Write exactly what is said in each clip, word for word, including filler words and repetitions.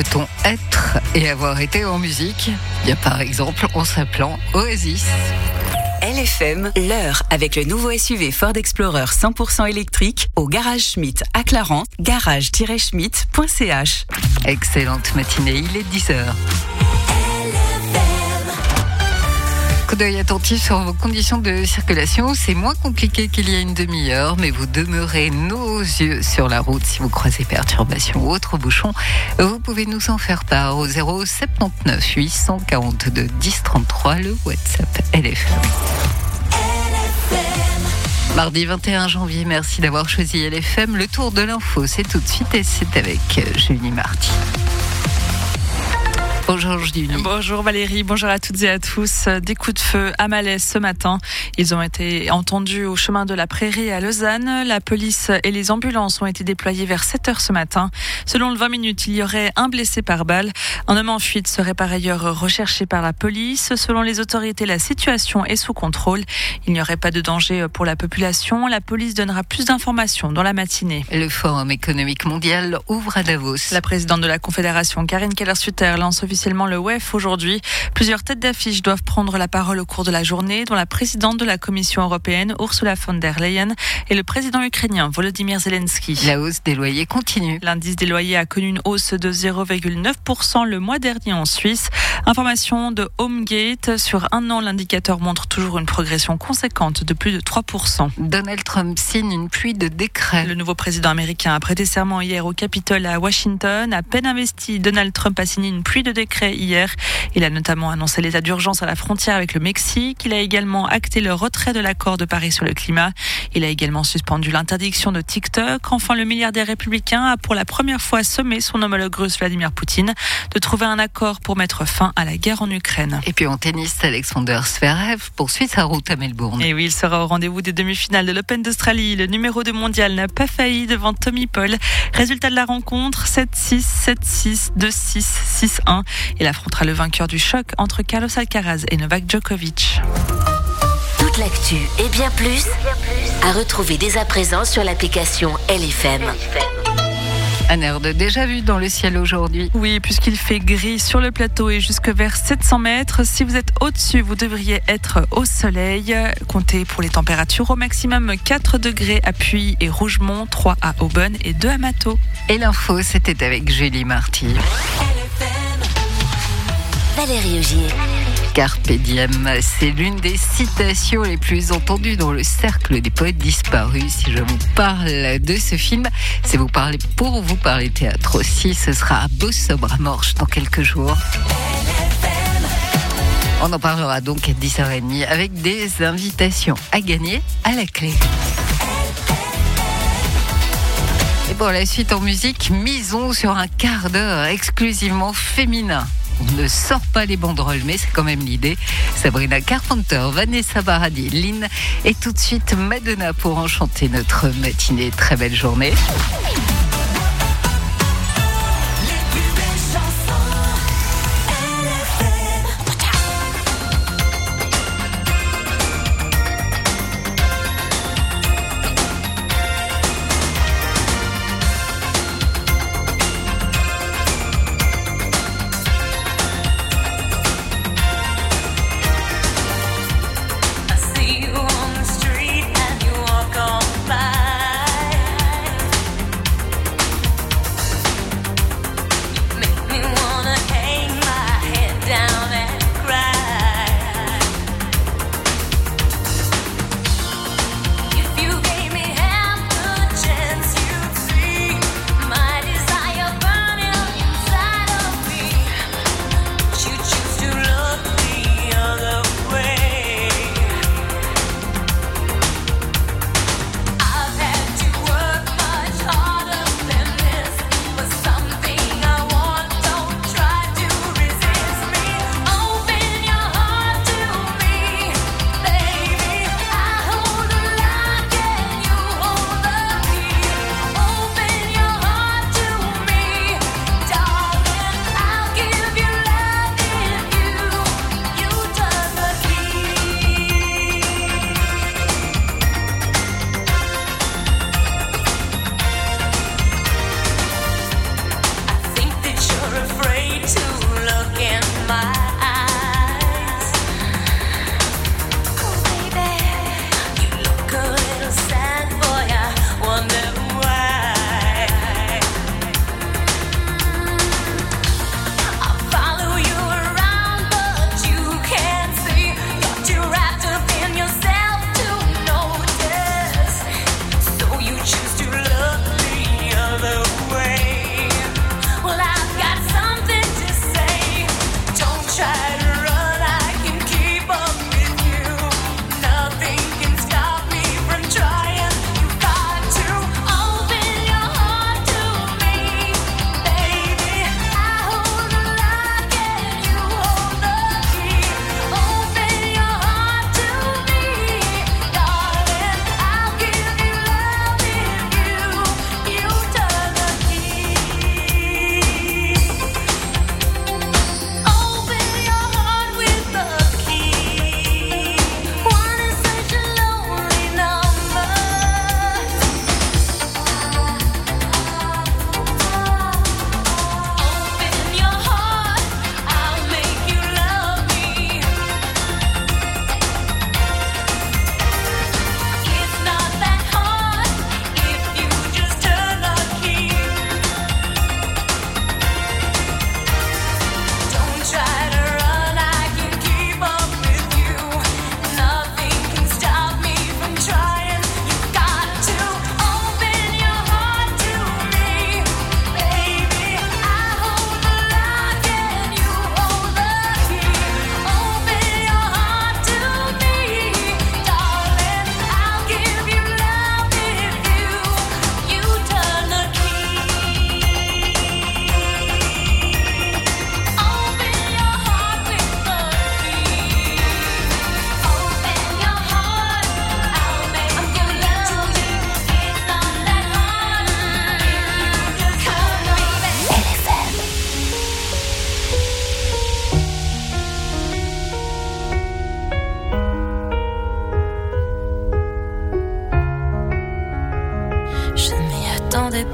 peut-on être et avoir été en musique ? Il y a par exemple en s'appelant Oasis. L F M, l'heure avec le nouveau S U V Ford Explorer cent pour cent électrique au Garage Schmitt à Clarens, garage tiret schmitt point c h. Excellente matinée, il est dix heures. Coup d'œil attentif sur vos conditions de circulation. C'est moins compliqué qu'il y a une demi-heure, mais vous demeurez nos yeux sur la route. Si vous croisez perturbations ou autres bouchons, vous pouvez nous en faire part au zéro sept neuf huit cent quarante-deux dix trente-trois, le WhatsApp L F M. Mardi vingt et un janvier, merci d'avoir choisi L F M. Le tour de l'info, c'est tout de suite et c'est avec Julie Marty. Bonjour Julie. Bonjour Valérie, bonjour à toutes et à tous. Des coups de feu à Malaise ce matin. Ils ont été entendus au chemin de la Prairie à Lausanne. La police et les ambulances ont été déployées vers sept heures ce matin. Selon le vingt minutes, il y aurait un blessé par balle. Un homme en fuite serait par ailleurs recherché par la police. Selon les autorités, la situation est sous contrôle. Il n'y aurait pas de danger pour la population. La police donnera plus d'informations dans la matinée. Le Forum économique mondial ouvre à Davos. La présidente de la Confédération, Karin Keller-Sutter, lance officiellement le W E F aujourd'hui. Plusieurs têtes d'affiche doivent prendre la parole au cours de la journée, dont la présidente de la Commission européenne, Ursula von der Leyen, et le président ukrainien, Volodymyr Zelensky. La hausse des loyers continue. L'indice des loyers a connu une hausse de zéro virgule neuf pour cent le mois dernier en Suisse. Information de HomeGate. Sur un an, l'indicateur montre toujours une progression conséquente de plus de trois pour cent. Donald Trump signe une pluie de décrets. Le nouveau président américain a prêté serment hier au Capitole à Washington. À peine investi, Donald Trump a signé une pluie de décrets hier. Il a notamment annoncé l'état d'urgence à la frontière avec le Mexique. Il a également acté le retrait de l'accord de Paris sur le climat. Il a également suspendu l'interdiction de TikTok. Enfin, le milliardaire républicain a pour la première fois sommé son homologue russe Vladimir Poutine de trouver un accord pour mettre fin à la guerre en Ukraine. Et puis en tennis, Alexander Zverev poursuit sa route à Melbourne. Et oui, il sera au rendez-vous des demi-finales de l'Open d'Australie. Le numéro deux mondial n'a pas failli devant Tommy Paul. Résultat de la rencontre, sept six, sept six, deux six, six un. Il affrontera le vainqueur du choc entre Carlos Alcaraz et Novak Djokovic. Toute l'actu et bien plus à retrouver dès à présent sur l'application L F M. Un air de déjà vu dans le ciel aujourd'hui. Oui, puisqu'il fait gris sur le plateau et jusque vers sept cents mètres. Si vous êtes au-dessus, vous devriez être au soleil. Comptez pour les températures au maximum quatre degrés à Puy et Rougemont, trois à Aubonne et deux à Mathaux. Et l'info, c'était avec Julie Marty. Valérie Augier. Carpe diem, c'est l'une des citations les plus entendues dans le cercle des poètes disparus. Si je vous parle de ce film, c'est vous parler pour vous parler théâtre aussi. Ce sera à Beau Sobre à Morges dans quelques jours. On en parlera donc à dix heures trente avec des invitations à gagner à la clé. Et pour la suite en musique, misons sur un quart d'heure exclusivement féminin. On ne sort pas les banderoles, mais c'est quand même l'idée. Sabrina Carpenter, Vanessa Paradis, Lynn et tout de suite Madonna pour enchanter notre matinée. Très belle journée.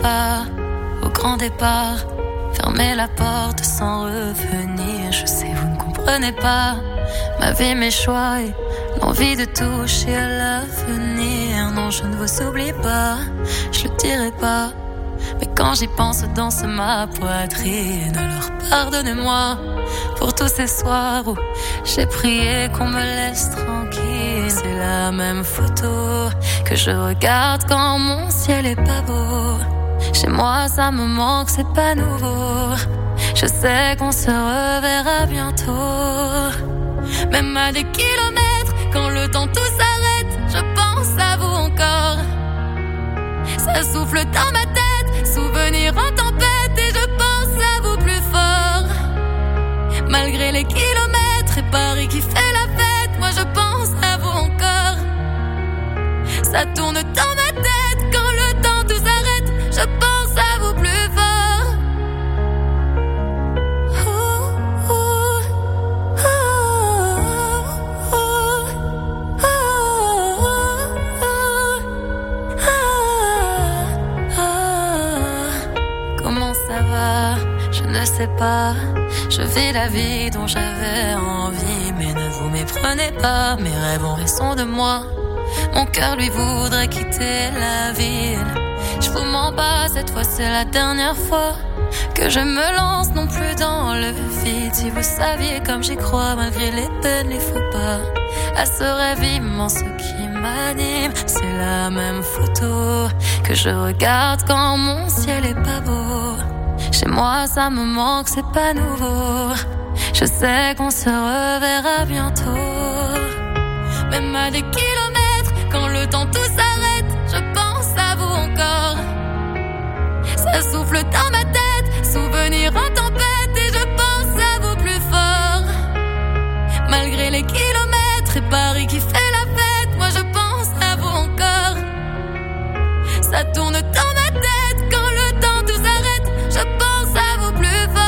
pas au grand départ. Fermer la porte sans revenir. Je sais, vous ne comprenez pas ma vie, mes choix et l'envie de toucher à l'avenir. Non, je ne vous oublie pas, je le dirai pas. Mais quand j'y pense, danse ma poitrine. Alors pardonnez-moi pour tous ces soirs où j'ai prié qu'on me laisse tranquille. C'est la même photo que je regarde quand mon ciel est pas beau. Chez moi ça me manque, c'est pas nouveau. Je sais qu'on se reverra bientôt. Même à des kilomètres, quand le temps tout s'arrête, je pense à vous encore. Ça souffle dans ma tête, souvenir en tempête, et je pense à vous plus fort. Malgré les kilomètres et Paris qui fait la fête, moi je pense à vous encore. Ça tourne dans ma tête, quand le temps tout s'arrête, je pense à vous plus fort. Je ne sais pas, je vis la vie dont j'avais envie. Mais ne vous méprenez pas, mes rêves ont raison de moi. Mon cœur lui voudrait quitter la ville. Je vous mens pas, cette fois c'est la dernière fois que je me lance non plus dans le vide. Si vous saviez comme j'y crois, malgré les peines, les faux pas, à ce rêve immense qui m'anime. C'est la même photo que je regarde quand mon ciel est pas beau. Chez moi ça me manque, c'est pas nouveau. Je sais qu'on se reverra bientôt. Même à des kilomètres, quand le temps tout s'arrête, je pense à vous encore. Ça souffle dans ma tête, souvenir en tempête, et je pense à vous plus fort. Malgré les kilomètres et Paris qui fait la fête, moi je pense à vous encore. Ça tourne dans ma tête, quand le temps tout s'arrête, je pense à vous plus fort.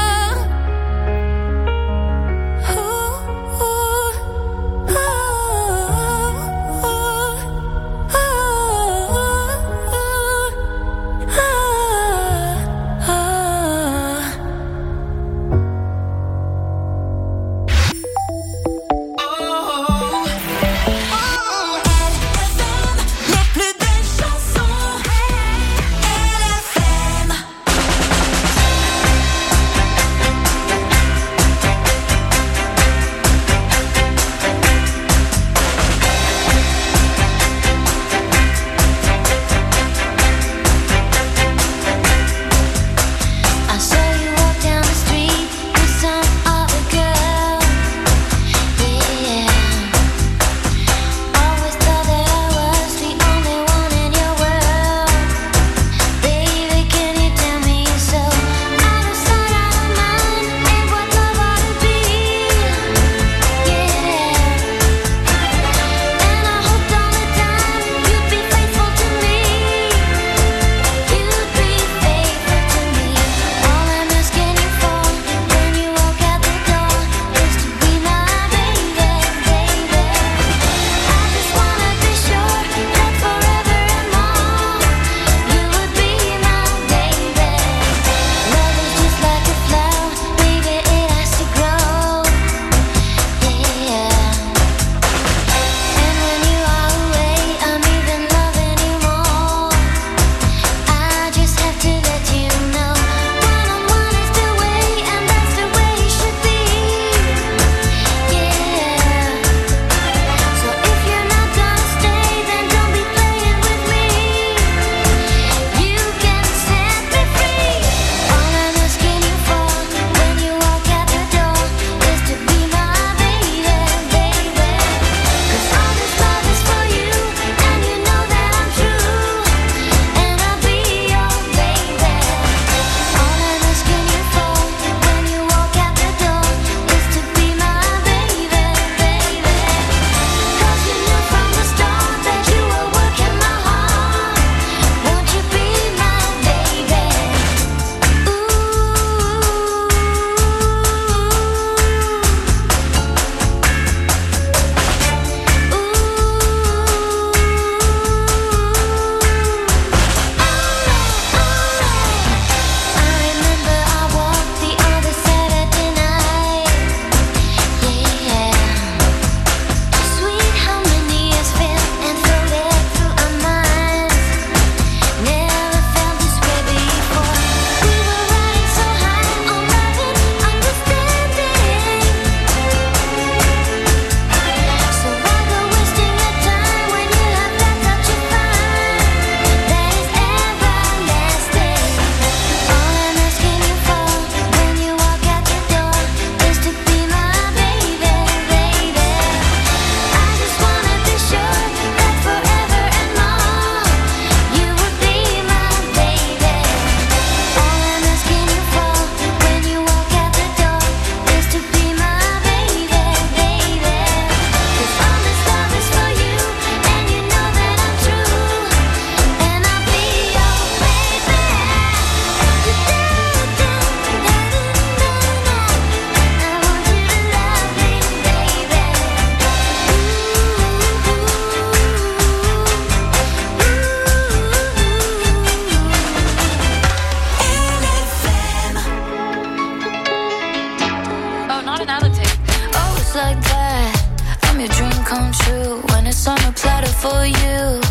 just like that. I'm your dream come true when it's on a platter for you.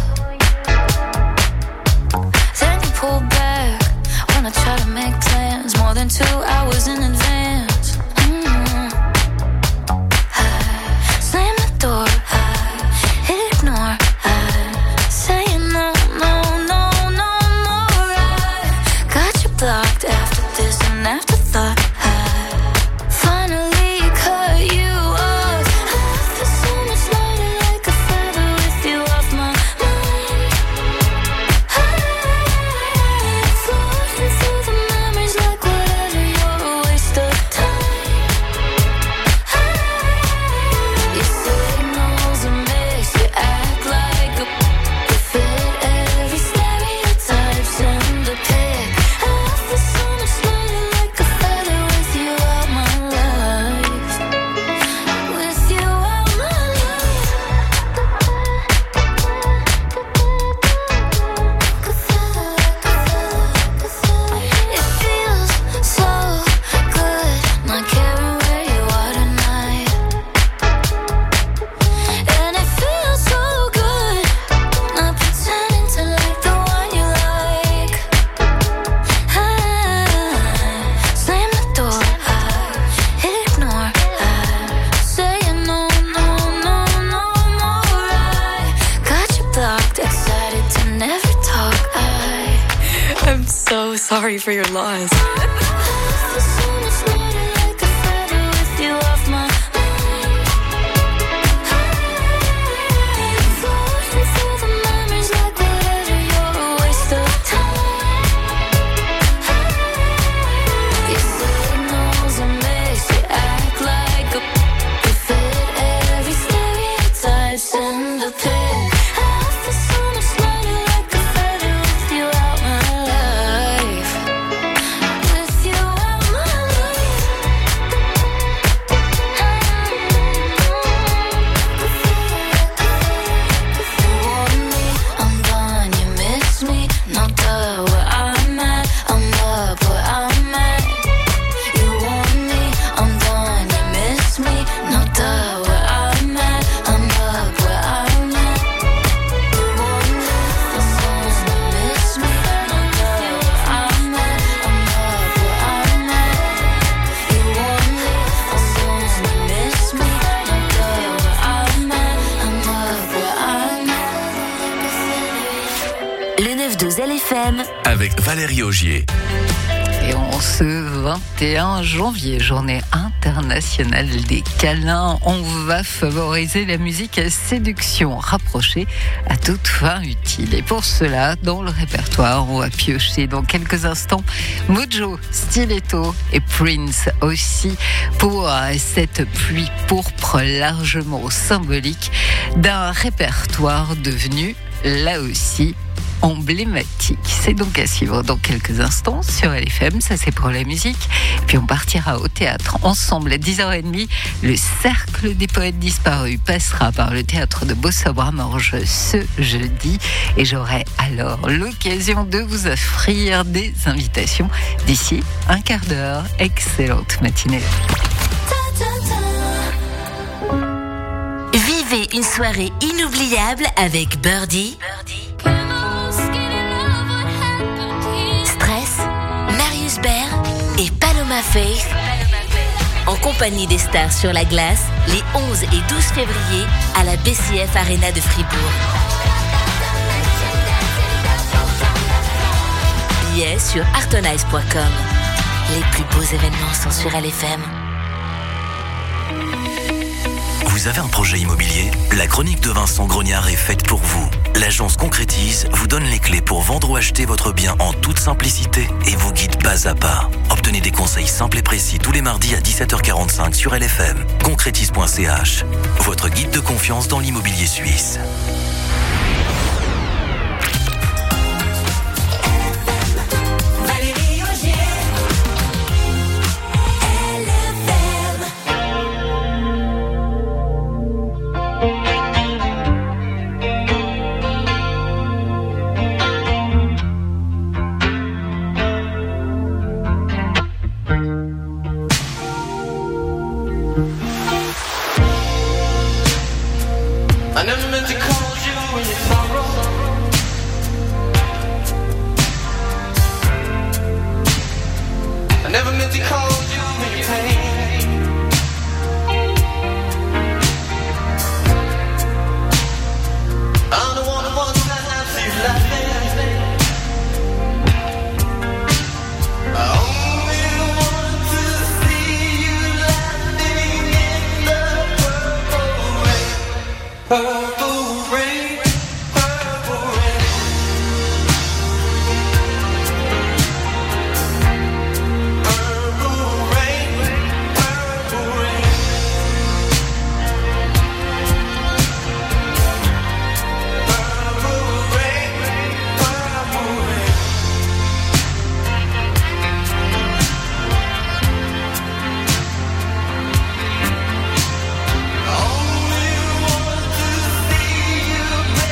Then you pull back when I try to make plans more than two hours in advance. Mm-hmm. I slam the door, I ignore, I say no, no, no, no more. I got you blocked after this and afterthought. I finally cut you off. I feel so much lighter like a feather with you off my mind. I'm floating through the memories like whatever, you're a waste of time. Your signals a mix, you act like a you fit every stereotype, send the pic. I feel so much lighter like a feather with you out my life. With you out my life. It feels so good not caring where you are tonight. And it feels so good not pretending to like the one you like. I slam the door, I ignore, I say no, no, no, no more. I got you blocked, excited to never talk. I I'm so sorry for your loss. feel so much lighter like a feather with you off my mind. I'm floating through the memories like whatever, you're a waste of time. Your signals a mix, you act like a you fit every stereotype, send a pic. I feel so much lighter like a feather with you out my life. With you out my life. You want me, I'm gone, you miss me. No duh, where I'm at, I'm up where I'm at. You want me, I'm gone, you miss me. No duh, where I'm at, I'm up where I'm at. You want me, I'm gone, you miss me. No duh, where I'm at, I'm up where I'm at. You want me, I'm gone, you miss me. No duh, where I'm at, I'm up where I'm at. Le neuf douze L F M. Avec Valérie Augier. Et en ce vingt et un janvier, journée internationale des câlins, on va favoriser la musique à séduction rapprochée à toute fin utile. Et pour cela, dans le répertoire, on va piocher dans quelques instants Mojo, Stiletto et Prince aussi pour cette pluie pourpre largement symbolique d'un répertoire devenu là aussi emblématique. C'est donc à suivre dans quelques instants sur L F M, ça c'est pour la musique. Puis on partira au théâtre ensemble à dix heures trente. Le Cercle des Poètes Disparus passera par le théâtre de Beau-Sabre-Morges ce jeudi et j'aurai alors l'occasion de vous offrir des invitations d'ici un quart d'heure. Excellente matinée. Vivez une soirée inoubliable avec Birdie. Stress, Marius Baird et Paloma Faith. En compagnie des stars sur la glace, les onze et douze février à la B C F Arena de Fribourg. Billets sur artonize point com. Les plus beaux événements sont sur L F M. Vous avez un projet immobilier ? La chronique de Vincent Grognard est faite pour vous. L'agence Concrétise vous donne les clés pour vendre ou acheter votre bien en toute simplicité et vous guide pas à pas. Obtenez des conseils simples et précis tous les mardis à dix-sept heures quarante-cinq sur L F M. concrétise point c h, votre guide de confiance dans l'immobilier suisse. I never meant to call you in your sorrow. I never meant to call you in your pain. I'm the one who wants to have you laughing. I only want to see you laughing in the purple rain. Purple rain, purple rain. Purple rain, purple rain. Purple rain, purple rain. Only want to see you.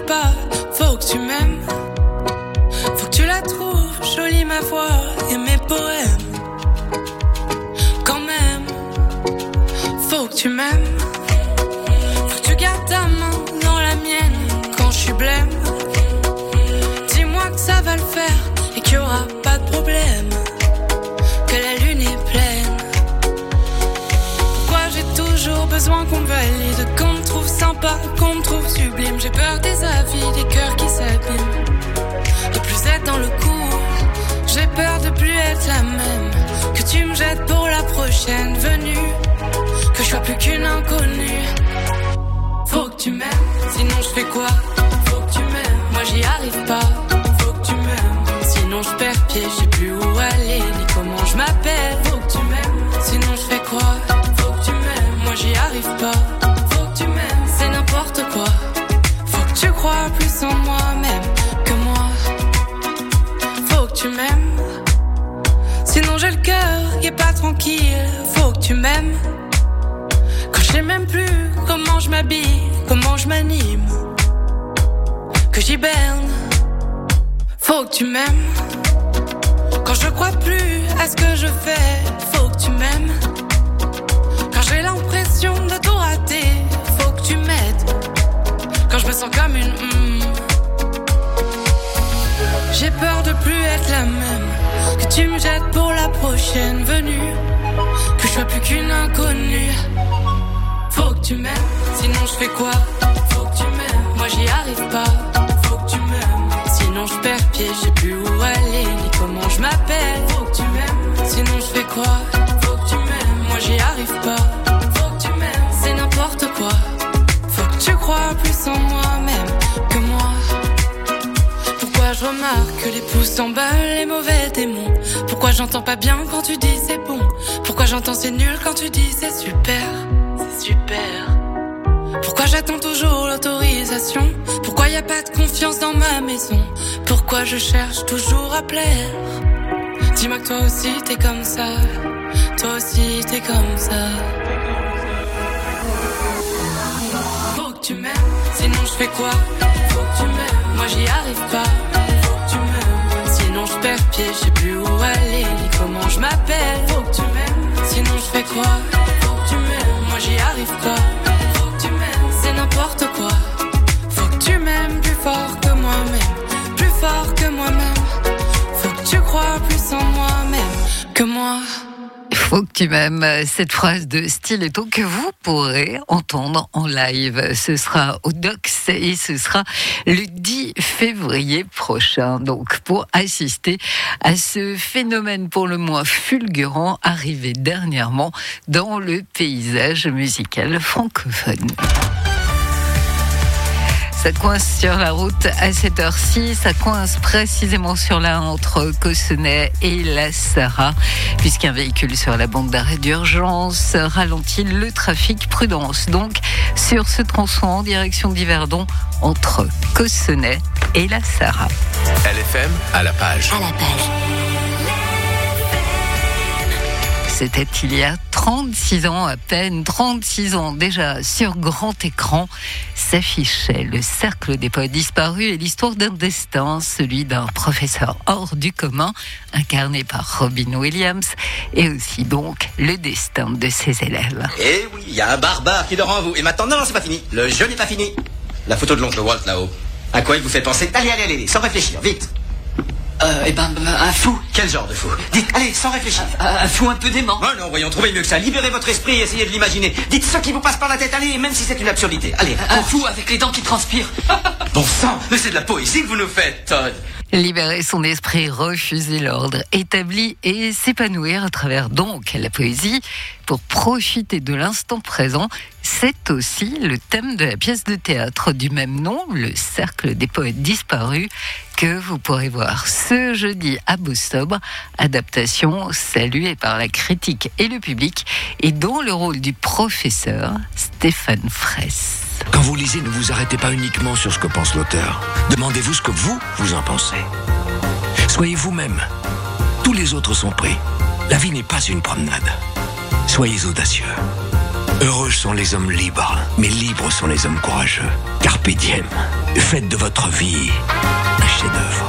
arrive pas, faut que tu m'aimes. Faut que tu la trouves, jolie ma voix et mes poèmes. Quand même, faut que tu m'aimes. Faut que tu gardes ta main dans la mienne quand je suis blême. Dis-moi que ça va le faire et qu'il y aura pas de problème. Que la lune est pleine. Pourquoi j'ai toujours besoin qu'on me valide, qu'on me trouve sympa, qu'on me trouve sublime. J'ai peur des avis, des cœurs qui s'abîment. De plus être dans le coup, j'ai peur de plus être la même. Que tu me jettes pour la prochaine venue, que je sois plus qu'une inconnue. Faut que tu m'aimes, sinon je fais quoi? Faut que tu m'aimes, moi j'y arrive pas. Faut que tu m'aimes, sinon je perds pied, je sais plus où aller ni comment je m'appelle. Faut que tu m'aimes, sinon je fais quoi? Faut que tu m'aimes, moi j'y arrive pas. Faut que tu m'aimes, c'est n'importe quoi. Faut que tu crois plus en moi-même que moi. Faut que tu m'aimes, sinon j'ai le cœur qui est pas tranquille. Faut que tu m'aimes, quand je sais même plus comment je m'habille, comment je m'anime, que j'hiberne. Faut que tu m'aimes, quand je crois plus à ce que je fais. Faut que tu m'aimes, quand j'ai l'impression de tout rater. Faut que tu m'aides, quand je me sens comme une mm. J'ai peur de plus être la même, que tu me jettes pour la prochaine venue, que je sois plus qu'une inconnue. Faut que tu m'aimes, sinon je fais quoi? Faut que tu m'aimes, moi j'y arrive pas. Faut que tu m'aimes, sinon je perds pied, je sais plus où aller ni comment je m'appelle. Faut que tu m'aimes, sinon je fais quoi? Faut que tu m'aimes, moi j'y arrive pas. Faut que tu m'aimes, c'est n'importe quoi. Faut que tu crois plus en moi-même que moi. Pourquoi je remarque que les pouces s'emballent, les mauvais démons? Pourquoi j'entends pas bien quand tu dis c'est bon? Pourquoi j'entends c'est nul quand tu dis c'est super? C'est super. Pourquoi j'attends toujours l'autorisation? Pourquoi y a pas de confiance dans ma maison? Pourquoi je cherche toujours à plaire? Dis-moi que toi aussi t'es comme ça. Toi aussi t'es comme ça. Faut que tu m'aimes, sinon je fais quoi? Faut que tu m'aimes, moi j'y arrive pas. Faut que tu m'aimes, sinon je perds pied, je sais plus où aller ni comment je m'appelle. Faut que tu m'aimes, sinon je fais quoi? Faut que tu m'aimes, moi j'y arrive pas. Faut que tu m'aimes, c'est n'importe quoi. Faut que tu m'aimes plus fort que moi-même, plus fort que moi-même. Faut que tu crois plus en moi-même que moi. Faut que tu m'aimes, cette phrase de Stiletto que vous pourrez entendre en live. Ce sera au Dox et ce sera le dix février prochain. Donc, pour assister à ce phénomène pour le moins fulgurant arrivé dernièrement dans le paysage musical francophone. Ça coince sur la route à cette heure-ci, ça coince précisément sur la entre Cossonay et la Sarraz, puisqu'un véhicule sur la bande d'arrêt d'urgence ralentit le trafic. Prudence donc sur ce tronçon en direction d'Yverdon entre Cossonay et la Sarraz. L F M à la page. À la page. C'était il y a trente-six ans à peine, trente-six ans déjà, sur grand écran, s'affichait le Cercle des poètes disparus et l'histoire d'un destin, celui d'un professeur hors du commun, incarné par Robin Williams, et aussi donc le destin de ses élèves. Eh oui, il y a un barbare qui dort en vous. Et maintenant, non, non, c'est pas fini. Le jeu n'est pas fini. La photo de l'oncle Walt là-haut. À quoi il vous fait penser? Allez, allez, allez, sans réfléchir, vite. Euh, eh ben, un fou. Quel genre de fou? Dites, allez, sans réfléchir. Un, un fou un peu dément. Oh non, voyons, trouvez mieux que ça. Libérez votre esprit et essayez de l'imaginer. Dites ce qui vous passe par la tête, allez, même si c'est une absurdité. Allez. Un fou avec les dents qui transpirent. Bon sang, mais c'est de la poésie que vous nous faites, Todd. Libérer son esprit, refuser l'ordre établi et s'épanouir à travers donc la poésie pour profiter de l'instant présent, c'est aussi le thème de la pièce de théâtre du même nom, le Cercle des poètes disparus, que vous pourrez voir ce jeudi à Beausobre, adaptation saluée par la critique et le public, et dans le rôle du professeur Stéphane Fraisse. Quand vous lisez, ne vous arrêtez pas uniquement sur ce que pense l'auteur. Demandez-vous ce que vous, vous en pensez. Soyez vous-même. Tous les autres sont pris. La vie n'est pas une promenade. Soyez audacieux. Heureux sont les hommes libres, mais libres sont les hommes courageux. Carpe diem. Faites de votre vie un chef-d'œuvre.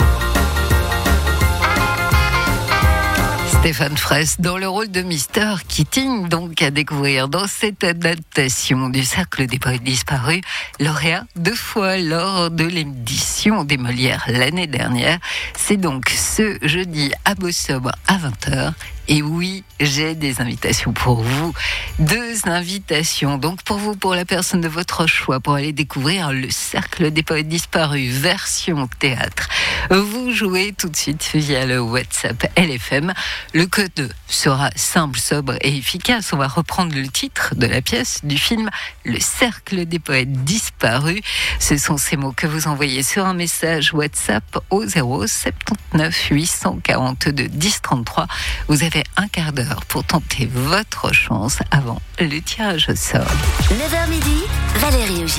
Stéphane Fraisse dans le rôle de Mister Keating, donc à découvrir dans cette adaptation du Cercle des poètes disparus, lauréat deux fois lors de l'édition des Molières l'année dernière. C'est donc ce jeudi à Beausobre à vingt heures. Et oui, j'ai des invitations pour vous. Deux invitations, donc pour vous, pour la personne de votre choix, pour aller découvrir le Cercle des poètes disparus, version théâtre. Vous jouez tout de suite via le WhatsApp L F M. Le code sera simple, sobre et efficace. On va reprendre le titre de la pièce du film Le Cercle des poètes disparus. Ce sont ces mots que vous envoyez sur un message WhatsApp au zéro soixante-neuf huit cent quarante-deux dix trente-trois. Vous avez un quart d'heure pour tenter votre chance avant le tirage au sort. neuf heures midi, Valérie Augier.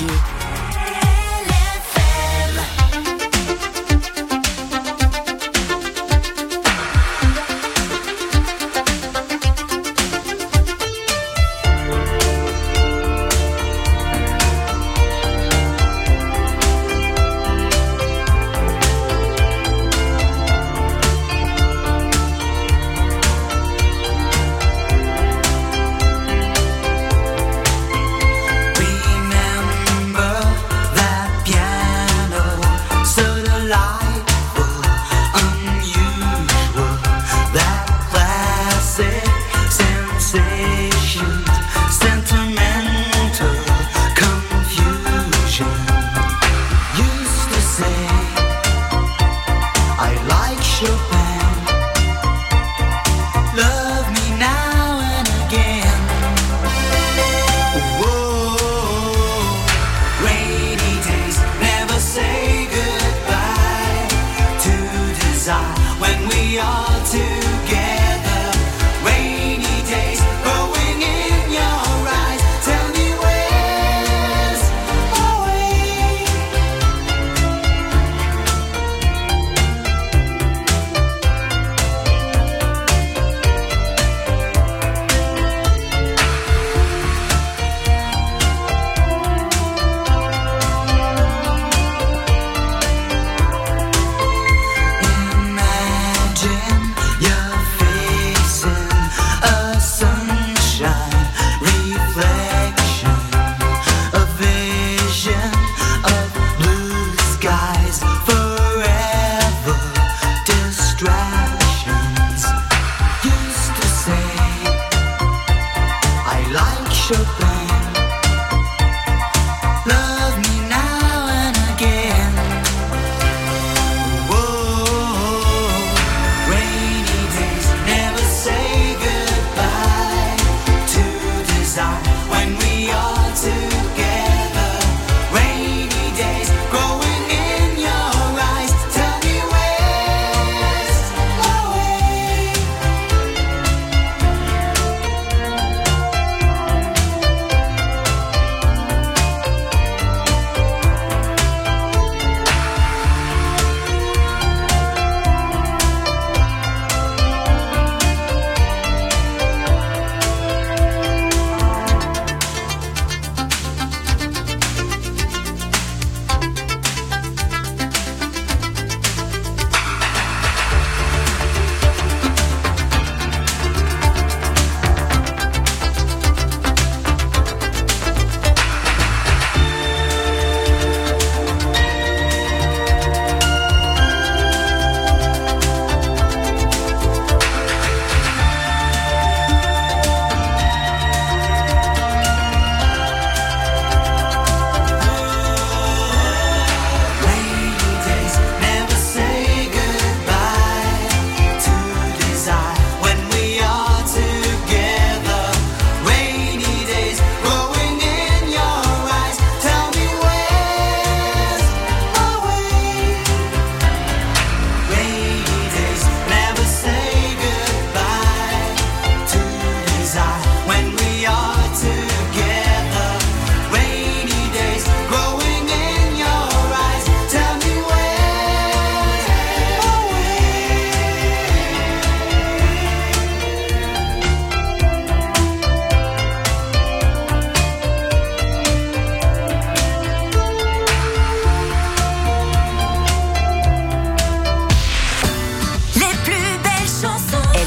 Imagine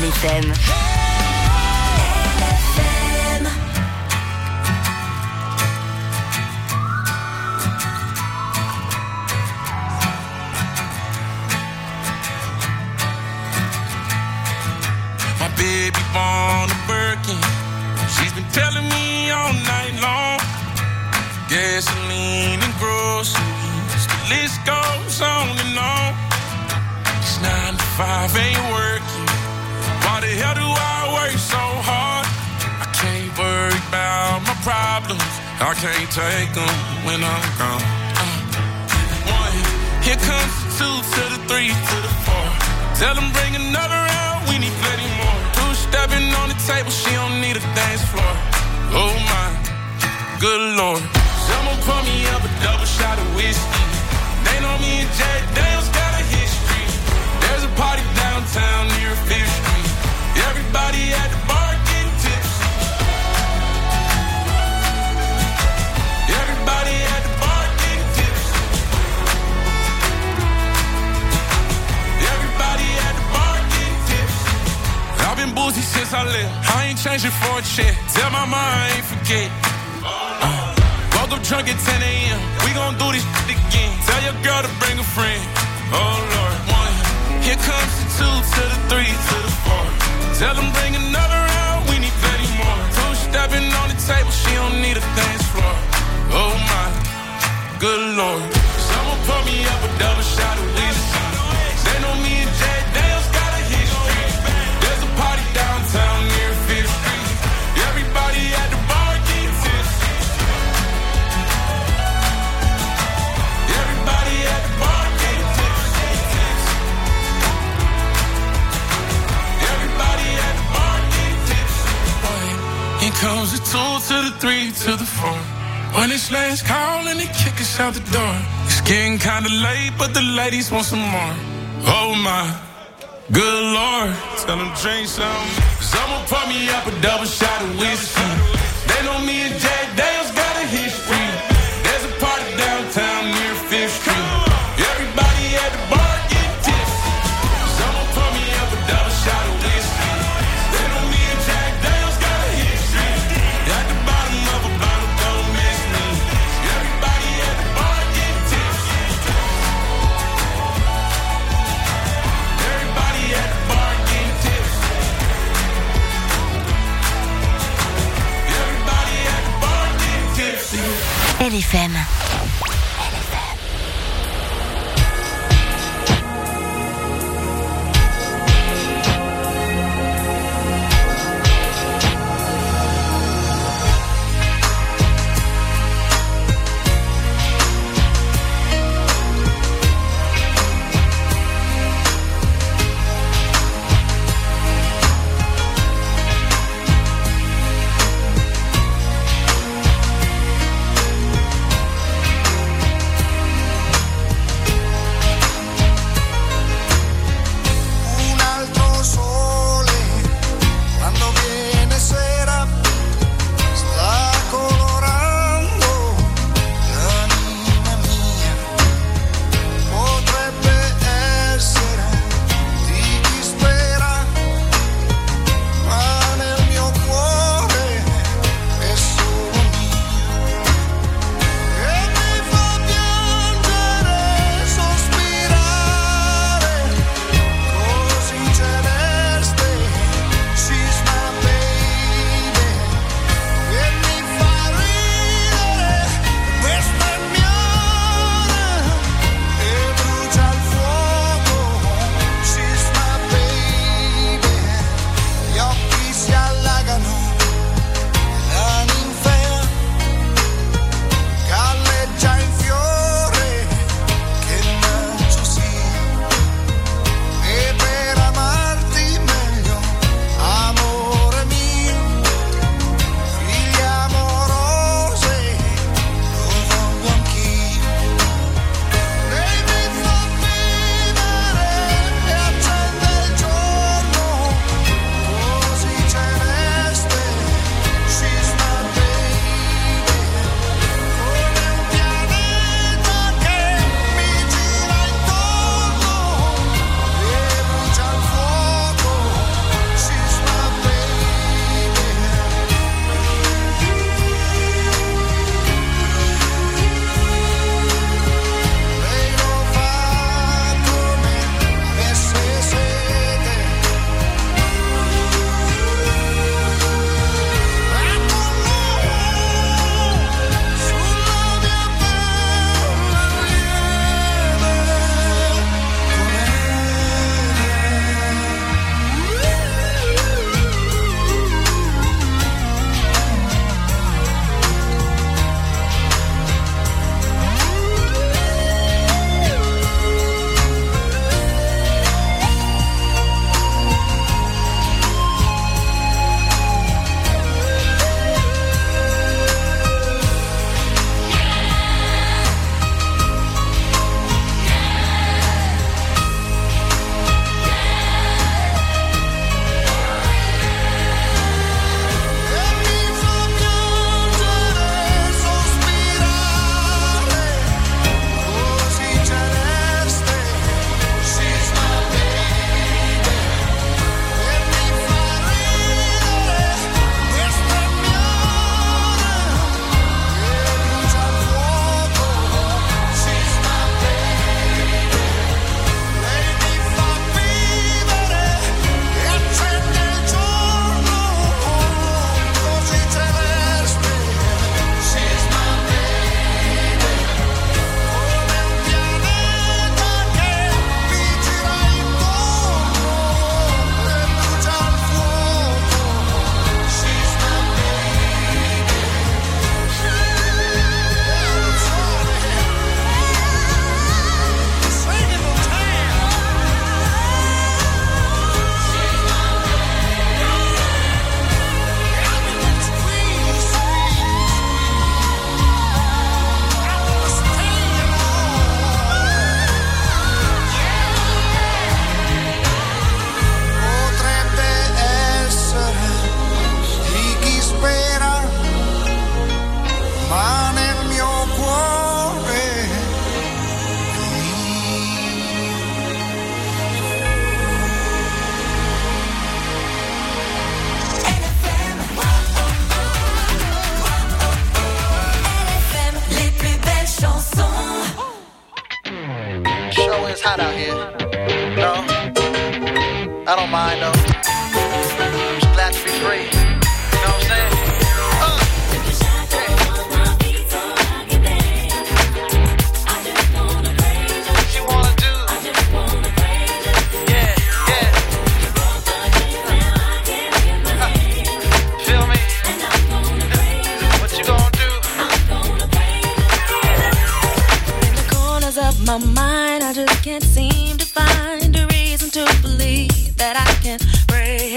F M. My baby born a Birkin. She's been telling me all night long. Gasoline and groceries, the list goes on and on. It's nine to five, ain't working. Why the hell do I work so hard? I can't worry about my problems. I can't take them when I'm gone. Uh, one, here comes the two to the three to the four. Tell them bring another round, we need plenty more. Two stepping on the table, she don't need a dance floor. Oh my, good lord. Someone pour me up a double shot of whiskey. They know me and Jack Daniels got a history. There's a party downtown near Fifth Street. Everybody at the bar getting tipsy. Everybody at the bar getting tipsy. Everybody at the bar getting tipsy. I've been boozy since I left. I ain't changing for a check. Tell my mom I ain't forget. Uh. Woke up drunk at ten a.m. We gon' do this shit again. Tell your girl to bring a friend. Oh Lord, one. Here comes the two to the three to the four. Tell them bring another round. We need plenty more. Two stepping on the table. She don't need a dance floor. Oh my, good lord. Someone pour me up a double shot of whiskey. They know me and Jack Daniels got a history. There's a party downtown near Fifth Street. Everybody at the bar getting tipsy. Everybody at the bar getting tipsy. Everybody at the bar getting tipsy. Here comes the two to the three to the four. When it's last call and they kick us out the door. It's getting kinda late, but the ladies want some more. Oh my, good lord. Tell them drink some. Someone pour me up a double shot of whiskey. They know me and Jack Daniels got a history. There's a party downtown near Fifth Street. Everybody at the bar getting tipsy. Someone pour me up a double shot of whiskey. They know me and Jack Daniels got a history. At the bottom of a bottle, don't miss me. Everybody at the bar getting tipsy. Everybody at the bar getting tipsy. Everybody at the bar getting tipsy. L F M.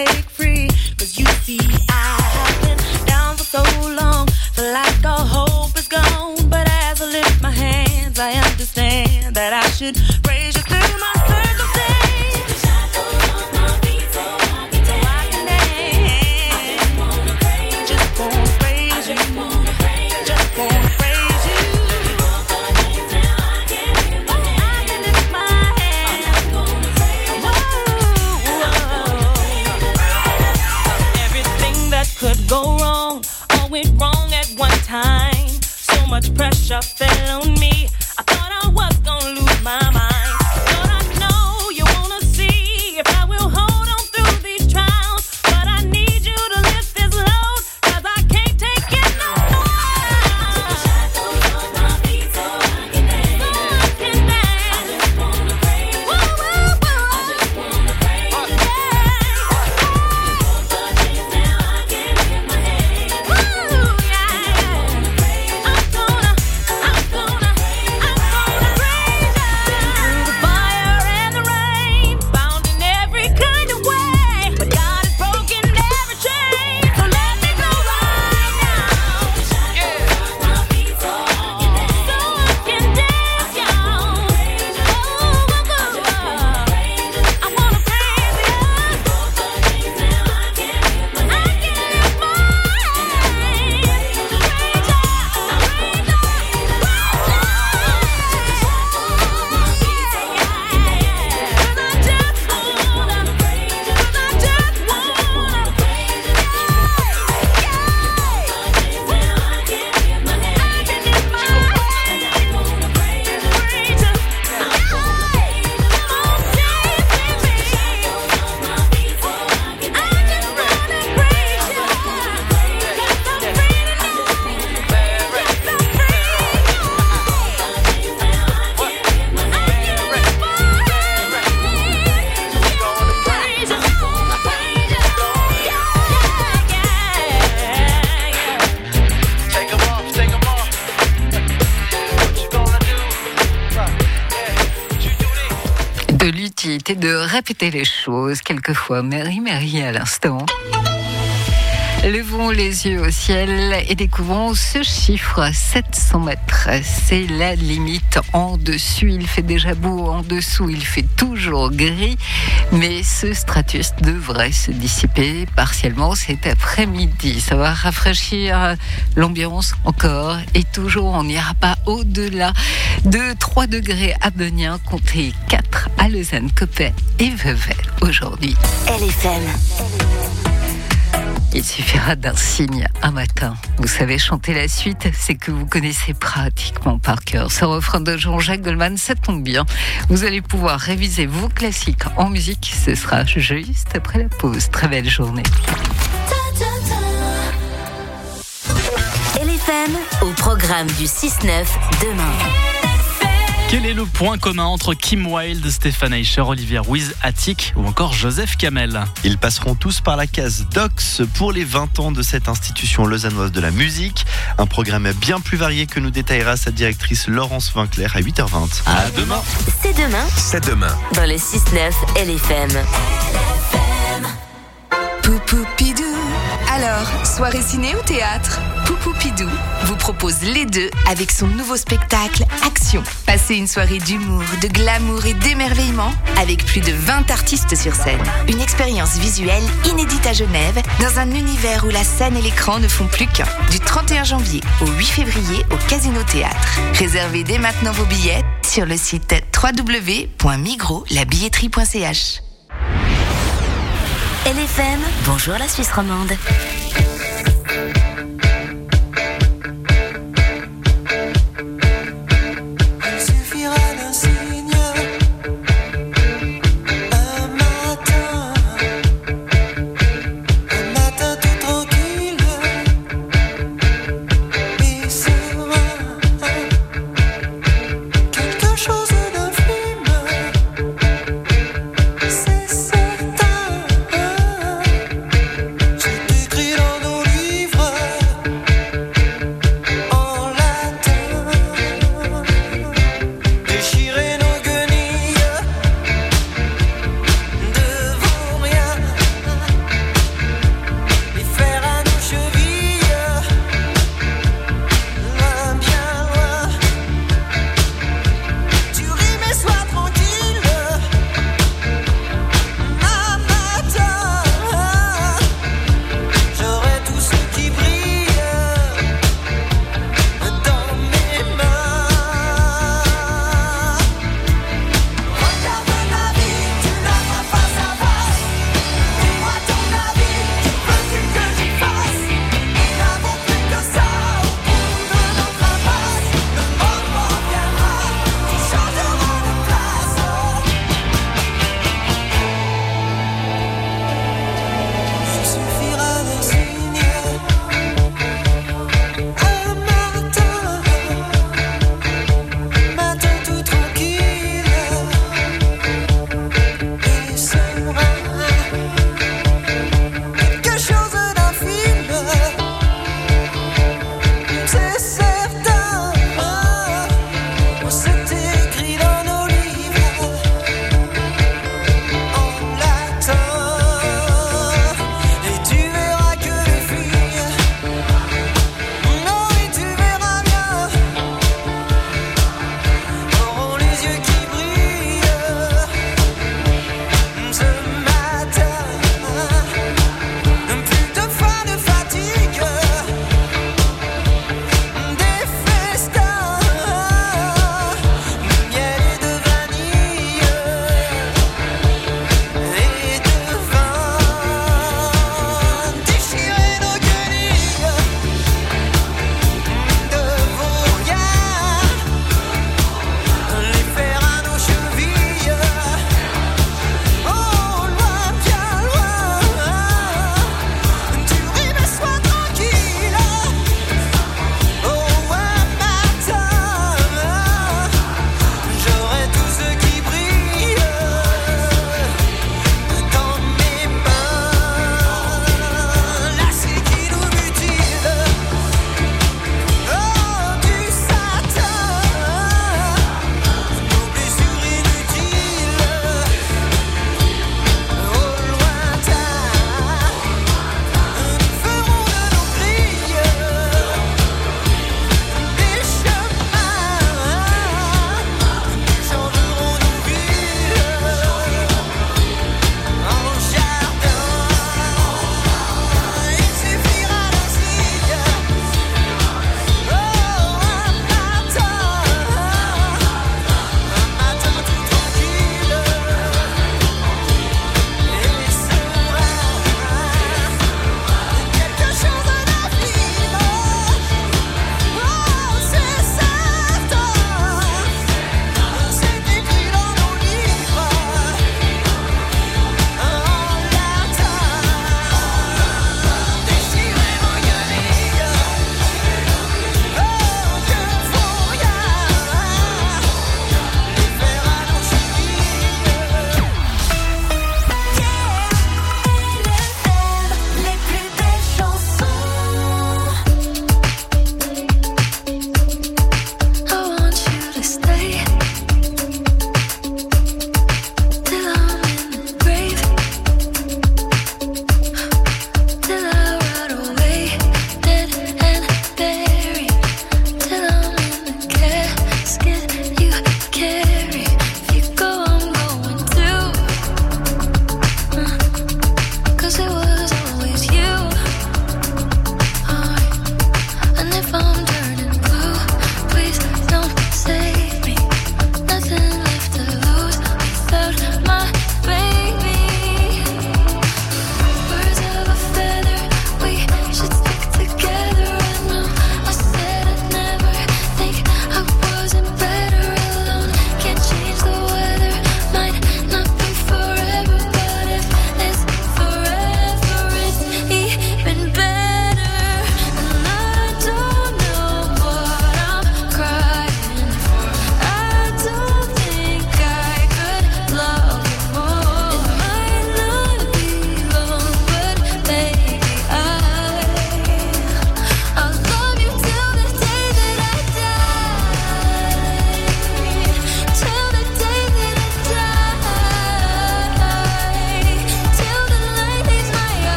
take free. Cause you see, I have been down for so long, feel like all hope is gone. But as I lift my hands, I understand that I should praise you through my circumstance. Could go wrong, all went wrong at one time. So much pressure fell on me. I thought I was gonna lose my mind. But I know you wanna see if I will hold on through these trials. But I need you to lift this load, cause I can't take it no more. I took the shackles off my feet so I can dance. So I can dance. I just wanna praise you. Woo, woo, woo. I just wanna praise you. De répéter les choses quelquefois. Mary Mary à l'instant. Levons les yeux au ciel et découvrons ce chiffre, sept cents mètres. C'est la limite. En dessus, il fait déjà beau. En dessous, il fait toujours gris. Mais ce stratus devrait se dissiper partiellement cet après-midi. Ça va rafraîchir l'ambiance encore. Et toujours, on n'ira pas au-delà de trois degrés à Beugnin, comptez quatre à Lausanne, Coppet et Vevey aujourd'hui. L F M. Il suffira d'un signe un matin. Vous savez chanter la suite, c'est que vous connaissez pratiquement par cœur. Ce refrain de Jean-Jacques Goldman, ça tombe bien. Vous allez pouvoir réviser vos classiques en musique. Ce sera juste après la pause. Très belle journée. L F M au programme du six neuf demain. Quel est le point commun entre Kim Wilde, Stéphane Eicher, Olivier Ruiz, Attic ou encore Joseph Kamel? Ils passeront tous par la case Docs pour les vingt ans de cette institution lausannoise de la musique. Un programme bien plus varié que nous détaillera sa directrice Laurence Vinclair à huit heures vingt. À demain. C'est demain. C'est demain. Dans le six neuf L F M. Poupoupidou. Alors, soirée ciné ou théâtre? Poupoupidou vous propose les deux avec son nouveau spectacle Action. Passez une soirée d'humour, de glamour et d'émerveillement avec plus de vingt artistes sur scène. Une expérience visuelle inédite à Genève dans un univers où la scène et l'écran ne font plus qu'un. Du trente et un janvier au huit février au Casino Théâtre. Réservez dès maintenant vos billets sur le site w w w point migros la billetterie point c h. L F M, bonjour la Suisse romande. Écrit dans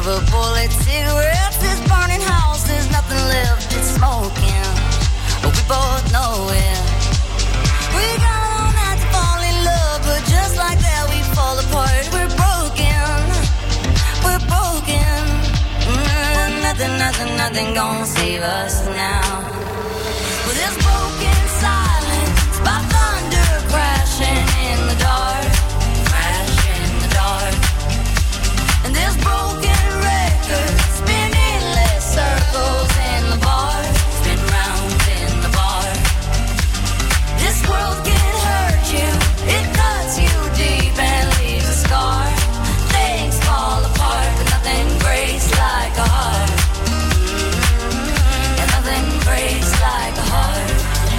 river, bullet cigarettes, this burning house, there's nothing left, it's smoking. But we both know it. We got all night to fall in love, but just like that we fall apart. We're broken, we're broken. Mm, nothing, nothing, nothing gonna save us now. With this broken silence, by thunder crashing in the dark, crash in the dark. And this broken record spin endless circles in the bar, spin round in the bar. This world can hurt you, it cuts you deep and leaves a scar. Things fall apart, but nothing breaks like a heart. Mm-hmm. And nothing breaks like a heart.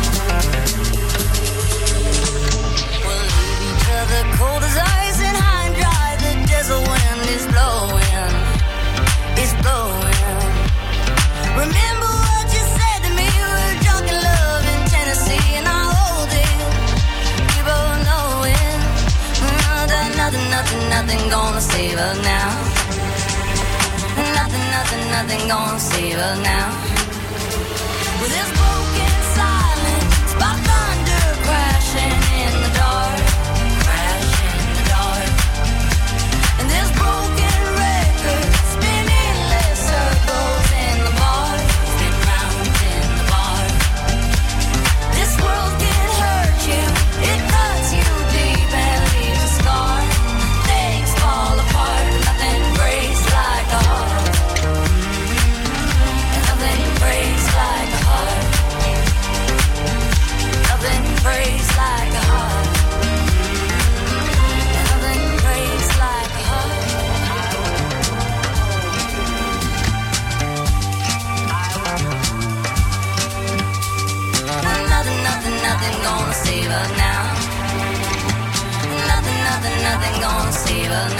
We'll leave each other cold as ice and high and dry. The desert wind is blowing, it's blowing. Remember what you said to me, we were drunk in love in Tennessee, and I hold it, we both know it. Mm, that nothing, nothing, nothing gonna save us now. Nothing, nothing, nothing gonna save us now. With this broken silence, by thunder crashing in